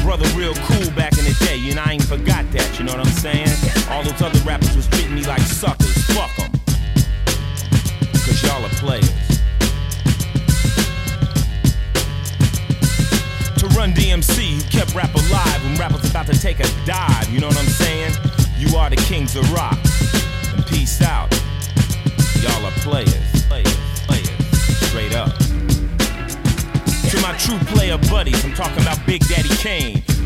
brother real cool back in the day, and I ain't forgot that, you know what I'm saying? All those other rappers was treating me like suckers, fuck them. Cause y'all are players. To Run DMC, who kept rap alive when rap was about to take a dive, you know what I'm saying? You are the kings of rock, and peace out. Y'all are players, players, players, straight up. To my true player buddies, I'm talking about Big Daddy Kane.